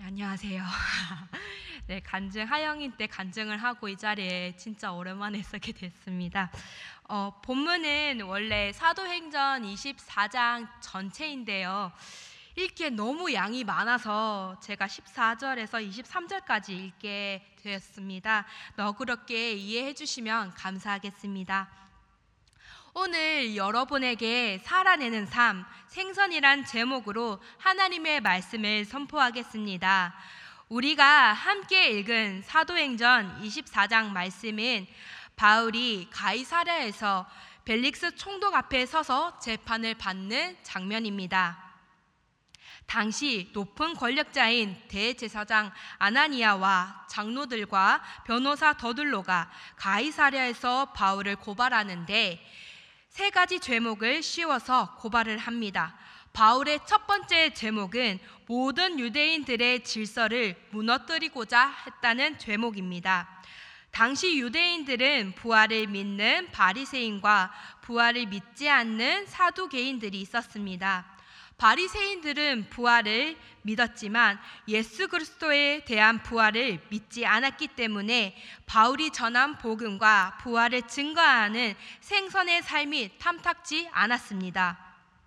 안녕하세요. 네, 간증 하영인 때 간증을 하고 이 자리에 진짜 오랜만에 서게 됐습니다. 본문은 원래 사도행전 24장 전체인데요. 읽기에 너무 양이 많아서 제가 14절에서 23절까지 읽게 되었습니다. 너그럽게 이해해 주시면 감사하겠습니다. 오늘 여러분에게 살아내는 삶, 생선이란 제목으로 하나님의 말씀을 선포하겠습니다. 우리가 함께 읽은 사도행전 24장 말씀은 바울이 가이사랴에서 벨릭스 총독 앞에 서서 재판을 받는 장면입니다. 당시 높은 권력자인 대제사장 아나니아와 장로들과 변호사 더둘로가 가이사랴에서 바울을 고발하는데 세 가지 죄목을 씌워서 고발을 합니다. 바울의 첫 번째 죄목은 모든 유대인들의 질서를 무너뜨리고자 했다는 죄목입니다. 당시 유대인들은 부활을 믿는 바리새인과 부활을 믿지 않는 사두개인들이 있었습니다. 바리새인들은 부활을 믿었지만 예수 그리스도에 대한 부활을 믿지 않았기 때문에 바울이 전한 복음과 부활을 증거하는 생선의 삶이 탐탁지 않았습니다.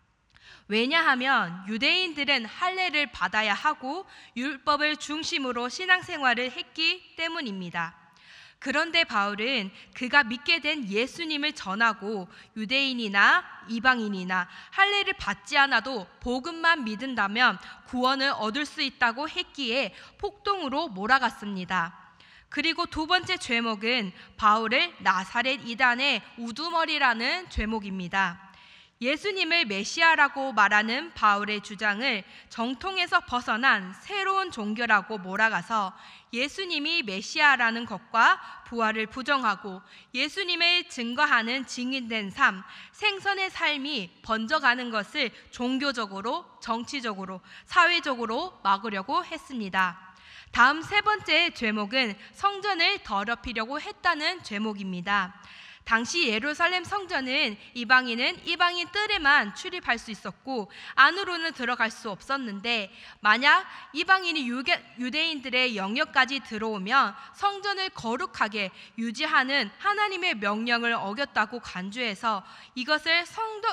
왜냐하면 유대인들은 할례를 받아야 하고 율법을 중심으로 신앙생활을 했기 때문입니다. 그런데 바울은 그가 믿게 된 예수님을 전하고 유대인이나 이방인이나 할례를 받지 않아도 복음만 믿는다면 구원을 얻을 수 있다고 했기에 폭동으로 몰아갔습니다. 그리고 두 번째 죄목은 바울을 나사렛 이단의 우두머리라는 죄목입니다. 예수님을 메시아라고 말하는 바울의 주장을 정통에서 벗어난 새로운 종교라고 몰아가서 예수님이 메시아라는 것과 부활을 부정하고 예수님을 증거하는 증인된 삶, 생선의 삶이 번져가는 것을 종교적으로, 정치적으로, 사회적으로 막으려고 했습니다. 다음 세 번째 죄목은 성전을 더럽히려고 했다는 죄목입니다. 당시 예루살렘 성전은 이방인은 이방인 뜰에만 출입할 수 있었고 안으로는 들어갈 수 없었는데 만약 이방인이 유대인들의 영역까지 들어오면 성전을 거룩하게 유지하는 하나님의 명령을 어겼다고 간주해서 이것을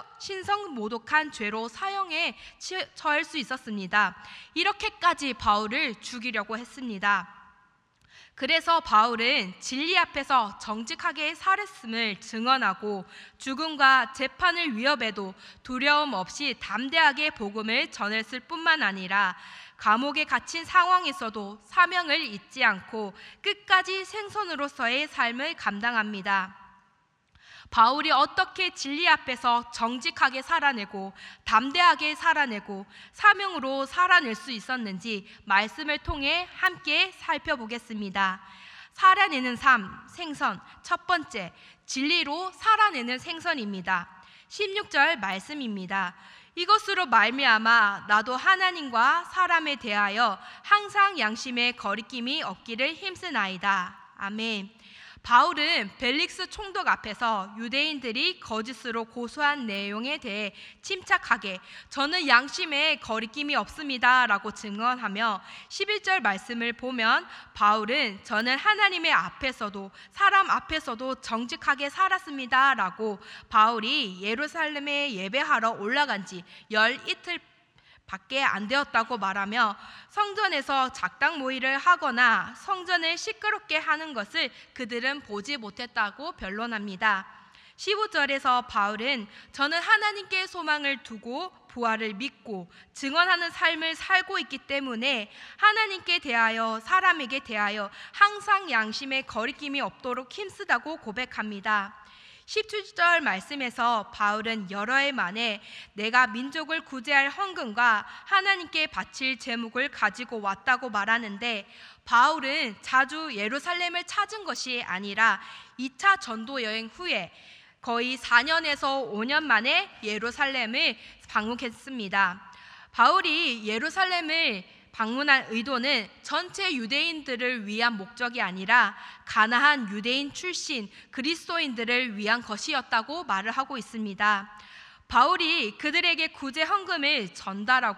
신성모독한 죄로 사형에 처할 수 있었습니다. 이렇게까지 바울을 죽이려고 했습니다. 그래서 바울은 진리 앞에서 정직하게 살았음을 증언하고 죽음과 재판을 위협해도 두려움 없이 담대하게 복음을 전했을 뿐만 아니라 감옥에 갇힌 상황에서도 사명을 잊지 않고 끝까지 생선으로서의 삶을 감당합니다. 바울이 어떻게 진리 앞에서 정직하게 살아내고 담대하게 살아내고 사명으로 살아낼 수 있었는지 말씀을 통해 함께 살펴보겠습니다. 살아내는 삶, 생선, 첫 번째, 진리로 살아내는 생선입니다. 16절 말씀입니다. 이것으로 말미암아 나도 하나님과 사람에 대하여 항상 양심의 거리낌이 없기를 힘쓰나이다. 아멘. 바울은 벨릭스 총독 앞에서 유대인들이 거짓으로 고소한 내용에 대해 침착하게 저는 양심에 거리낌이 없습니다 라고 증언하며 11절 말씀을 보면 바울은 저는 하나님의 앞에서도 사람 앞에서도 정직하게 살았습니다 라고 바울이 예루살렘에 예배하러 올라간 지 열 이틀 밖에 안 되었다고 말하며 성전에서 작당 모의를 하거나 성전을 시끄럽게 하는 것을 그들은 보지 못했다고 변론합니다. 15절에서 바울은 저는 하나님께 소망을 두고 부활을 믿고 증언하는 삶을 살고 있기 때문에 하나님께 대하여 사람에게 대하여 항상 양심의 거리낌이 없도록 힘쓰다고 고백합니다. 17절 말씀에서 바울은 여러 해 만에 내가 민족을 구제할 헌금과 하나님께 바칠 제목을 가지고 왔다고 말하는데 바울은 자주 예루살렘을 찾은 것이 아니라 2차 전도 여행 후에 거의 4년에서 5년 만에 예루살렘을 방문했습니다. 바울이 예루살렘을 방문한 의도는 전체 유대인들을 위한 목적이 아니라 가나안 유대인 출신 그리스도인들을 위한 것이었다고 말을 하고 있습니다. 바울이 그들에게 구제 헌금을 전달하고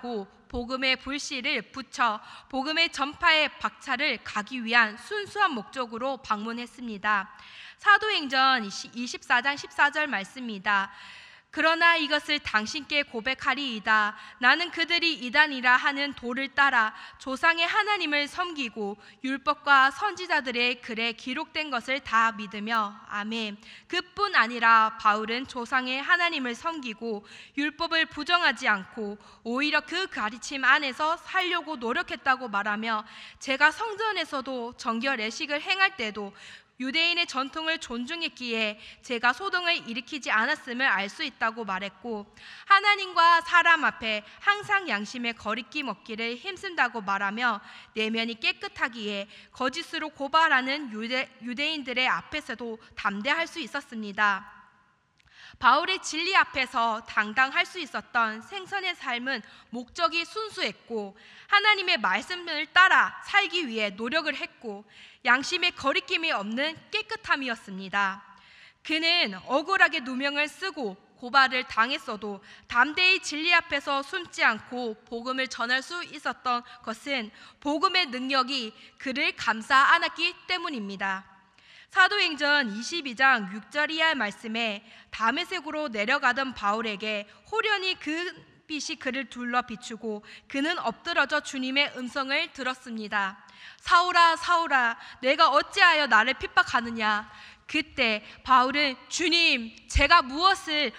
복음의 불씨를 붙여 복음의 전파의 박차를 가기 위한 순수한 목적으로 방문했습니다. 사도행전 24장 14절 말씀입니다. 그러나 이것을 당신께 고백하리이다. 나는 그들이 이단이라 하는 도를 따라 조상의 하나님을 섬기고 율법과 선지자들의 글에 기록된 것을 다 믿으며. 아멘. 그뿐 아니라 바울은 조상의 하나님을 섬기고 율법을 부정하지 않고 오히려 그 가르침 안에서 살려고 노력했다고 말하며, 제가 성전에서도 정결 예식을 행할 때도 유대인의 전통을 존중했기에 제가 소동을 일으키지 않았음을 알 수 있다고 말했고, 하나님과 사람 앞에 항상 양심의 거리낌 없기를 힘쓴다고 말하며 내면이 깨끗하기에 거짓으로 고발하는 유대인들의 앞에서도 담대할 수 있었습니다. 바울의 진리 앞에서 당당할 수 있었던 생선의 삶은 목적이 순수했고 하나님의 말씀을 따라 살기 위해 노력을 했고 양심의 거리낌이 없는 깨끗함이었습니다. 그는 억울하게 누명을 쓰고 고발을 당했어도 담대히 진리 앞에서 숨지 않고 복음을 전할 수 있었던 것은 복음의 능력이 그를 감싸 안았기 때문입니다. 사도행전 22장 6절 이하 말씀에 다메섹으로 내려가던 바울에게 호련히 그 빛이 그를 둘러 비추고 그는 엎드러져 주님의 음성을 들었습니다. 사울아 사울아 내가 어찌하여 나를 핍박하느냐. 그때 바울은 주님 제가 무엇을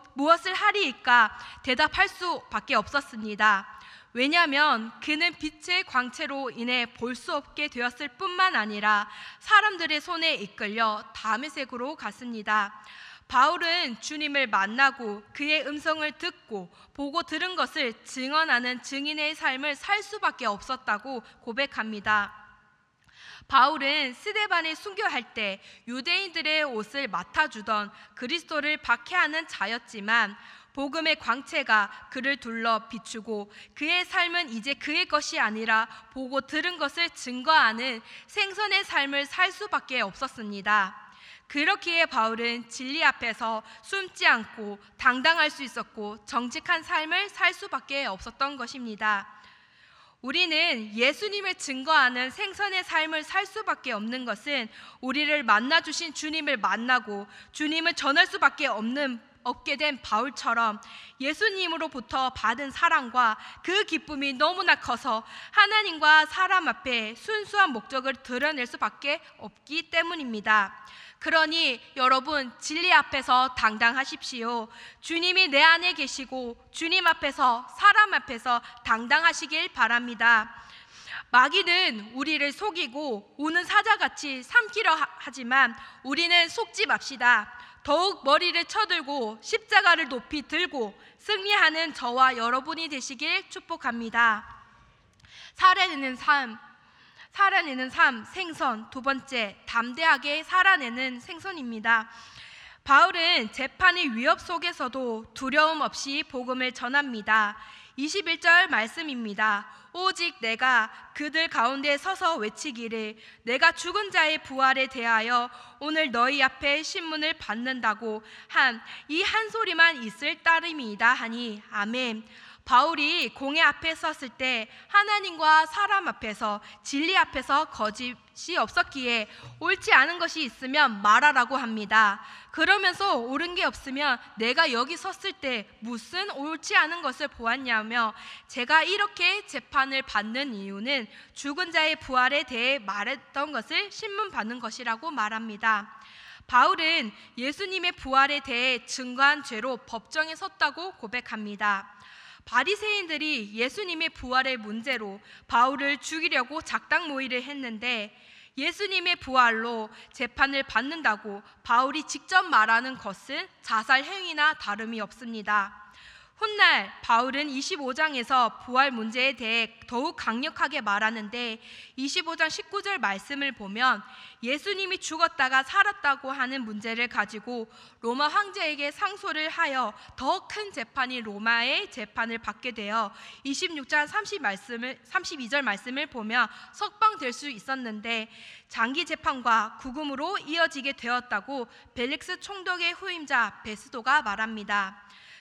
하리이까 대답할 수밖에 없었습니다. 왜냐하면 그는 빛의 광채로 인해 볼 수 없게 되었을 뿐만 아니라 사람들의 손에 이끌려 다메섹으로 갔습니다. 바울은 주님을 만나고 그의 음성을 듣고 보고 들은 것을 증언하는 증인의 삶을 살 수밖에 없었다고 고백합니다. 바울은 스데반에 순교할 때 유대인들의 옷을 맡아주던 그리스도를 박해하는 자였지만 복음의 광채가 그를 둘러 비추고 그의 삶은 이제 그의 것이 아니라 보고 들은 것을 증거하는 생선의 삶을 살 수밖에 없었습니다. 그렇기에 바울은 진리 앞에서 숨지 않고 당당할 수 있었고 정직한 삶을 살 수밖에 없었던 것입니다. 우리는 예수님을 증거하는 생선의 삶을 살 수밖에 없는 것은 우리를 만나주신 주님을 만나고 주님을 전할 수밖에 없게 된 바울처럼 예수님으로부터 받은 사랑과 그 기쁨이 너무나 커서 하나님과 사람 앞에 순수한 목적을 드러낼 수밖에 없기 때문입니다. 그러니 여러분 진리 앞에서 당당하십시오. 주님이 내 안에 계시고 주님 앞에서 사람 앞에서 당당하시길 바랍니다. 마귀는 우리를 속이고 우는 사자같이 삼키려 하지만 우리는 속지 맙시다. 더욱 머리를 쳐들고 십자가를 높이 들고 승리하는 저와 여러분이 되시길 축복합니다. 살아내는 삶, 생선. 두 번째, 담대하게 살아내는 생선입니다. 바울은 재판의 위협 속에서도 두려움 없이 복음을 전합니다. 21절 말씀입니다. 오직 내가 그들 가운데 서서 외치기를 내가 죽은 자의 부활에 대하여 오늘 너희 앞에 신문을 받는다고 한 이 한 소리만 있을 따름이다 하니. 아멘. 바울이 공회 앞에 섰을 때 하나님과 사람 앞에서 진리 앞에서 거짓이 없었기에 옳지 않은 것이 있으면 말하라고 합니다. 그러면서 옳은 게 없으면 내가 여기 섰을 때 무슨 옳지 않은 것을 보았냐며 제가 이렇게 재판을 받는 이유는 죽은 자의 부활에 대해 말했던 것을 신문받는 것이라고 말합니다. 바울은 예수님의 부활에 대해 증거한 죄로 법정에 섰다고 고백합니다. 바리새인들이 예수님의 부활의 문제로 바울을 죽이려고 작당 모의를 했는데 예수님의 부활로 재판을 받는다고 바울이 직접 말하는 것은 자살 행위나 다름이 없습니다. 훗날 바울은 25장에서 부활 문제에 대해 더욱 강력하게 말하는데 25장 19절 말씀을 보면 예수님이 죽었다가 살았다고 하는 문제를 가지고 로마 황제에게 상소를 하여 더 큰 재판이 로마의 재판을 받게 되어 26장 32절 말씀을 보면 석방될 수 있었는데 장기 재판과 구금으로 이어지게 되었다고 벨릭스 총독의 후임자 베스도가 말합니다.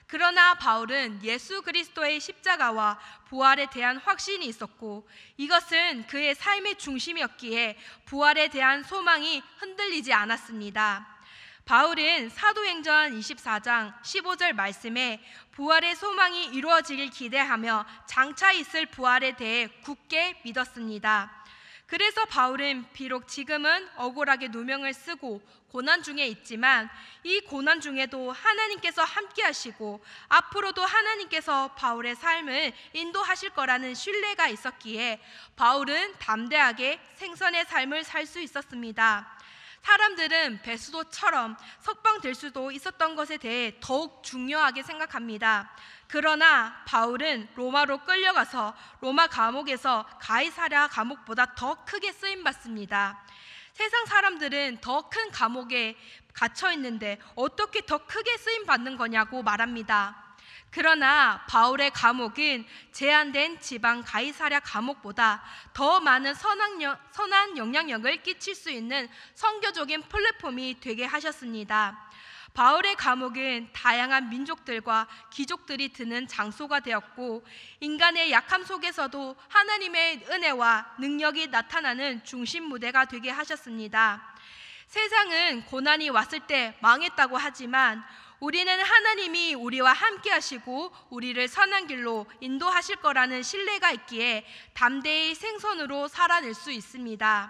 그러나 바울은 예수 그리스도의 십자가와 부활에 대한 확신이 있었고 이것은 그의 삶의 중심이었기에 부활에 대한 소망이 흔들리지 않았습니다. 바울은 사도행전 24장 15절 말씀에 부활의 소망이 이루어지길 기대하며 장차 있을 부활에 대해 굳게 믿었습니다. 그래서 바울은 비록 지금은 억울하게 누명을 쓰고 고난 중에 있지만 이 고난 중에도 하나님께서 함께 하시고 앞으로도 하나님께서 바울의 삶을 인도하실 거라는 신뢰가 있었기에 바울은 담대하게 생선의 삶을 살 수 있었습니다. 사람들은 베스도처럼 석방될 수도 있었던 것에 대해 더욱 중요하게 생각합니다. 그러나 바울은 로마로 끌려가서 로마 감옥에서 가이사랴 감옥보다 더 크게 쓰임받습니다. 세상 사람들은 더 큰 감옥에 갇혀 있는데 어떻게 더 크게 쓰임받는 거냐고 말합니다. 그러나 바울의 감옥은 제한된 지방 가이사랴 감옥보다 더 많은 선한 영향력을 끼칠 수 있는 선교적인 플랫폼이 되게 하셨습니다. 바울의 감옥은 다양한 민족들과 귀족들이 드는 장소가 되었고 인간의 약함 속에서도 하나님의 은혜와 능력이 나타나는 중심 무대가 되게 하셨습니다. 세상은 고난이 왔을 때 망했다고 하지만 우리는 하나님이 우리와 함께 하시고 우리를 선한 길로 인도하실 거라는 신뢰가 있기에 담대히 생선으로 살아낼 수 있습니다.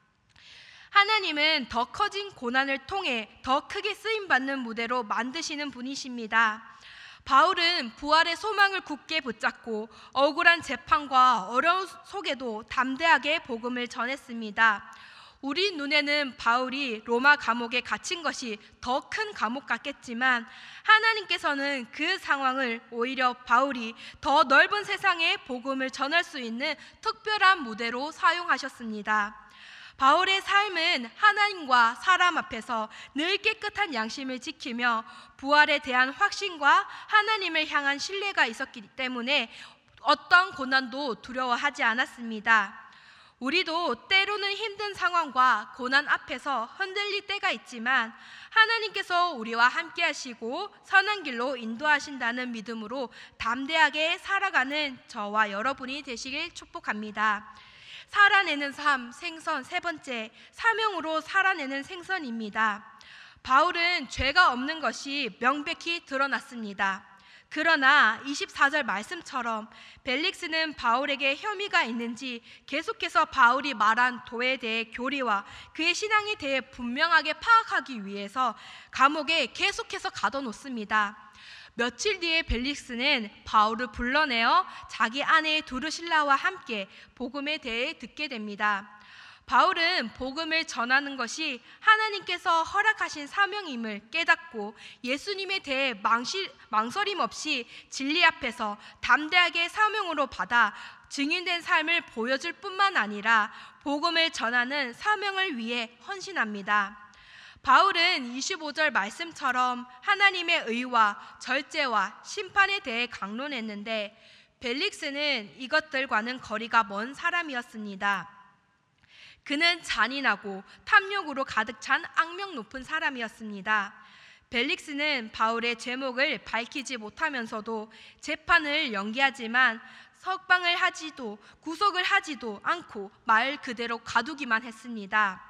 하나님은 더 커진 고난을 통해 더 크게 쓰임받는 무대로 만드시는 분이십니다. 바울은 부활의 소망을 굳게 붙잡고 억울한 재판과 어려움 속에도 담대하게 복음을 전했습니다. 우리 눈에는 바울이 로마 감옥에 갇힌 것이 더 큰 감옥 같겠지만 하나님께서는 그 상황을 오히려 바울이 더 넓은 세상에 복음을 전할 수 있는 특별한 무대로 사용하셨습니다. 바울의 삶은 하나님과 사람 앞에서 늘 깨끗한 양심을 지키며 부활에 대한 확신과 하나님을 향한 신뢰가 있었기 때문에 어떤 고난도 두려워하지 않았습니다. 우리도 때로는 힘든 상황과 고난 앞에서 흔들릴 때가 있지만 하나님께서 우리와 함께 하시고 선한 길로 인도하신다는 믿음으로 담대하게 살아가는 저와 여러분이 되시길 축복합니다. 살아내는 삶, 생선 세 번째, 사명으로 살아내는 생선입니다. 바울은 죄가 없는 것이 명백히 드러났습니다. 그러나 24절 말씀처럼 벨릭스는 바울에게 혐의가 있는지 계속해서 바울이 말한 도에 대해 교리와 그의 신앙에 대해 분명하게 파악하기 위해서 감옥에 계속해서 가둬놓습니다. 며칠 뒤에 벨릭스는 바울을 불러내어 자기 아내 두르실라와 함께 복음에 대해 듣게 됩니다. 바울은 복음을 전하는 것이 하나님께서 허락하신 사명임을 깨닫고 예수님에 대해 망설임 없이 진리 앞에서 담대하게 사명으로 받아 증인된 삶을 보여줄 뿐만 아니라 복음을 전하는 사명을 위해 헌신합니다. 바울은 25절 말씀처럼 하나님의 의와 절제와 심판에 대해 강론했는데 벨릭스는 이것들과는 거리가 먼 사람이었습니다. 그는 잔인하고 탐욕으로 가득 찬 악명 높은 사람이었습니다. 벨릭스는 바울의 죄목을 밝히지 못하면서도 재판을 연기하지만 석방을 하지도 구속을 하지도 않고 말 그대로 가두기만 했습니다.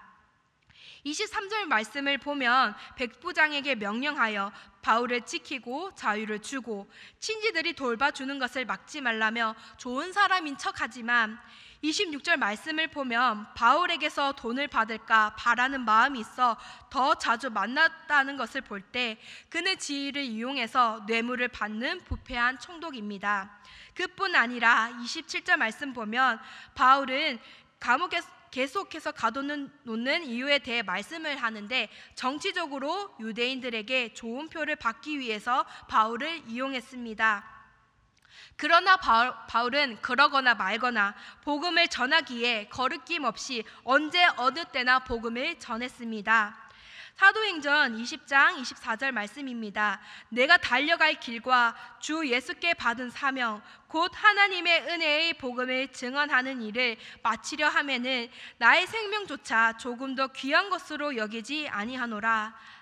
23절 말씀을 보면 백부장에게 명령하여 바울을 지키고 자유를 주고 친지들이 돌봐주는 것을 막지 말라며 좋은 사람인 척하지만 26절 말씀을 보면 바울에게서 돈을 받을까 바라는 마음이 있어 더 자주 만났다는 것을 볼 때 그는 지위를 이용해서 뇌물을 받는 부패한 총독입니다. 그뿐 아니라 27절 말씀 보면 바울은 감옥에 계속해서 가둬놓는 이유에 대해 말씀을 하는데 정치적으로 유대인들에게 좋은 표를 받기 위해서 바울을 이용했습니다. 그러나 바울은 그러거나 말거나 복음을 전하기에 거리낌 없이 언제 어느 때나 복음을 전했습니다. 사도행전 20장 24절 말씀입니다. 내가 달려갈 길과 주 예수께 받은 사명 곧 하나님의 은혜의 복음을 증언하는 일을 마치려 하면은 나의 생명조차 조금 더 귀한 것으로 여기지 아니하노라.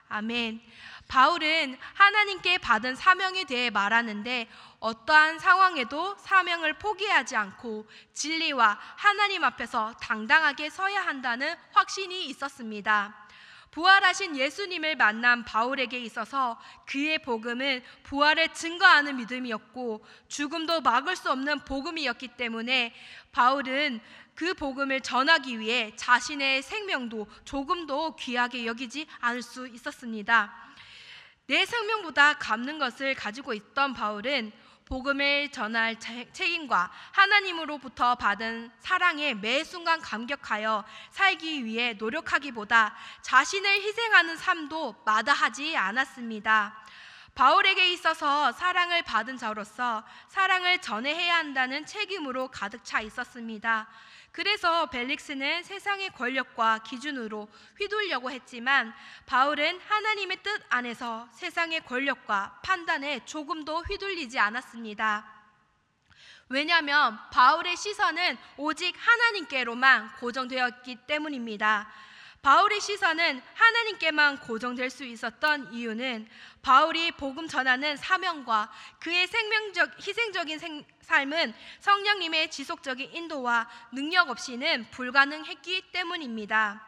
아멘. 바울은 하나님께 받은 사명에 대해 말하는데 어떠한 상황에도 사명을 포기하지 않고 진리와 하나님 앞에서 당당하게 서야 한다는 확신이 있었습니다. 부활하신 예수님을 만난 바울에게 있어서 그의 복음은 부활을 증거하는 믿음이었고 죽음도 막을 수 없는 복음이었기 때문에 바울은 그 복음을 전하기 위해 자신의 생명도 조금도 귀하게 여기지 않을 수 있었습니다. 내 생명보다 갚는 것을 가지고 있던 바울은 복음을 전할 책임과 하나님으로부터 받은 사랑에 매 순간 감격하여 살기 위해 노력하기보다 자신을 희생하는 삶도 마다하지 않았습니다. 바울에게 있어서 사랑을 받은 자로서 사랑을 전해야 한다는 책임으로 가득 차 있었습니다. 그래서 벨릭스는 세상의 권력과 기준으로 휘둘려고 했지만 바울은 하나님의 뜻 안에서 세상의 권력과 판단에 조금도 휘둘리지 않았습니다. 왜냐하면 바울의 시선은 오직 하나님께로만 고정되었기 때문입니다. 바울의 시선은 하나님께만 고정될 수 있었던 이유는 바울이 복음 전하는 사명과 그의 희생적인 삶은 성령님의 지속적인 인도와 능력 없이는 불가능했기 때문입니다.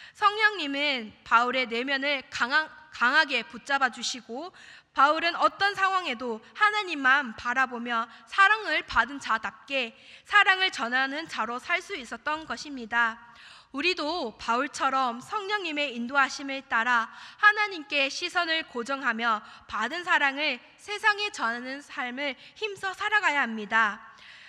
성령님은 바울의 내면을 강하게 붙잡아 주시고 바울은 어떤 상황에도 하나님만 바라보며 사랑을 받은 자답게 사랑을 전하는 자로 살 수 있었던 것입니다. 우리도 바울처럼 성령님의 인도하심을 따라 하나님께 시선을 고정하며 받은 사랑을 세상에 전하는 삶을 힘써 살아가야 합니다.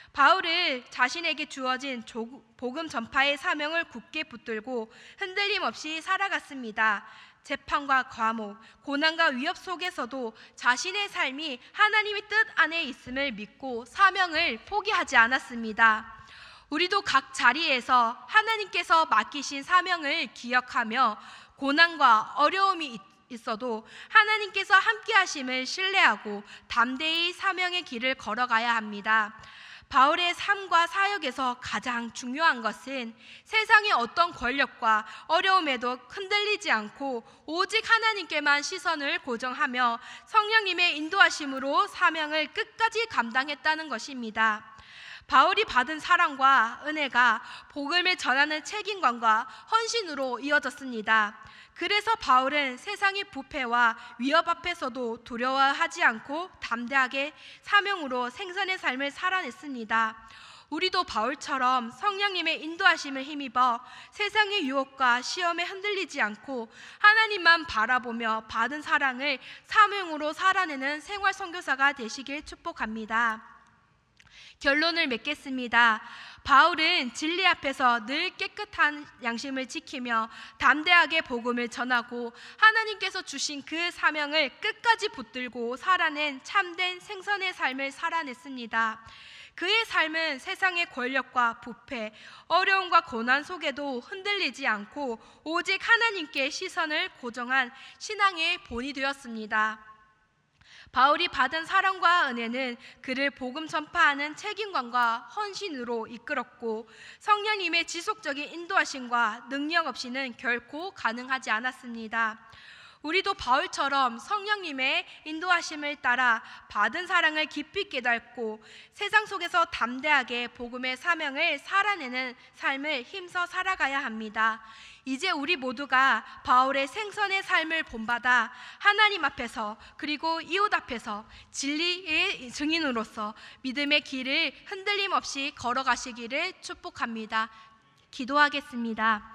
바울은 자신에게 주어진 복음 전파의 사명을 굳게 붙들고 흔들림 없이 살아갔습니다. 재판과 과목, 고난과 위협 속에서도 자신의 삶이 하나님의 뜻 안에 있음을 믿고 사명을 포기하지 않았습니다. 우리도 각 자리에서 하나님께서 맡기신 사명을 기억하며 고난과 어려움이 있어도 하나님께서 함께 하심을 신뢰하고 담대히 사명의 길을 걸어가야 합니다. 바울의 삶과 사역에서 가장 중요한 것은 세상의 어떤 권력과 어려움에도 흔들리지 않고 오직 하나님께만 시선을 고정하며 성령님의 인도하심으로 사명을 끝까지 감당했다는 것입니다. 바울이 받은 사랑과 은혜가 복음을 전하는 책임감과 헌신으로 이어졌습니다. 그래서 바울은 세상의 부패와 위협 앞에서도 두려워하지 않고 담대하게 사명으로 생선의 삶을 살아냈습니다. 우리도 바울처럼 성령님의 인도하심을 힘입어 세상의 유혹과 시험에 흔들리지 않고 하나님만 바라보며 받은 사랑을 사명으로 살아내는 생활 선교사가 되시길 축복합니다. 결론을 맺겠습니다. 바울은 진리 앞에서 늘 깨끗한 양심을 지키며 담대하게 복음을 전하고 하나님께서 주신 그 사명을 끝까지 붙들고 살아낸 참된 생선의 삶을 살아냈습니다. 그의 삶은 세상의 권력과 부패, 어려움과 고난 속에도 흔들리지 않고 오직 하나님께 시선을 고정한 신앙의 본이 되었습니다. 바울이 받은 사랑과 은혜는 그를 복음 전파하는 책임감과 헌신으로 이끌었고 성령님의 지속적인 인도하심과 능력 없이는 결코 가능하지 않았습니다. 우리도 바울처럼 성령님의 인도하심을 따라 받은 사랑을 깊이 깨닫고 세상 속에서 담대하게 복음의 사명을 살아내는 삶을 힘써 살아가야 합니다. 이제 우리 모두가 바울의 생선의 삶을 본받아 하나님 앞에서 그리고 이웃 앞에서 진리의 증인으로서 믿음의 길을 흔들림 없이 걸어가시기를 축복합니다. 기도하겠습니다.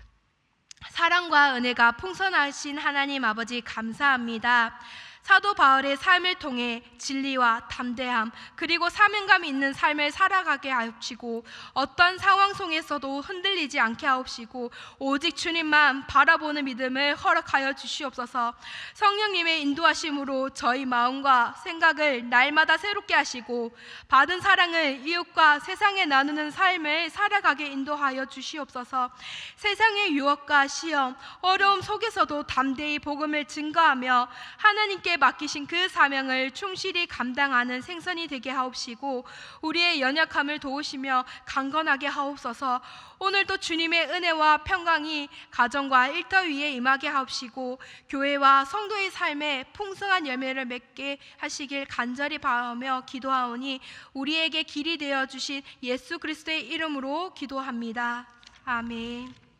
사랑과 은혜가 풍성하신 하나님 아버지 감사합니다. 사도 바울의 삶을 통해 진리와 담대함 그리고 사명감 있는 삶을 살아가게 하옵시고 어떤 상황 속에서도 흔들리지 않게 하옵시고 오직 주님만 바라보는 믿음을 허락하여 주시옵소서. 성령님의 인도하심으로 저희 마음과 생각을 날마다 새롭게 하시고 받은 사랑을 이웃과 세상에 나누는 삶을 살아가게 인도하여 주시옵소서. 세상의 유혹과 시험, 어려움 속에서도 담대히 복음을 증거하며 하나님께 우리에게 맡기신 그 사명을 충실히 감당하는 생선이 되게 하옵시고 우리의 연약함을 도우시며 강건하게 하옵소서. 오늘도 주님의 은혜와 평강이 가정과 일터 위에 임하게 하옵시고 교회와 성도의 삶에 풍성한 열매를 맺게 하시길 간절히 바라며 기도하오니 우리에게 길이 되어 주신 예수 그리스도의 이름으로 기도합니다. 아멘.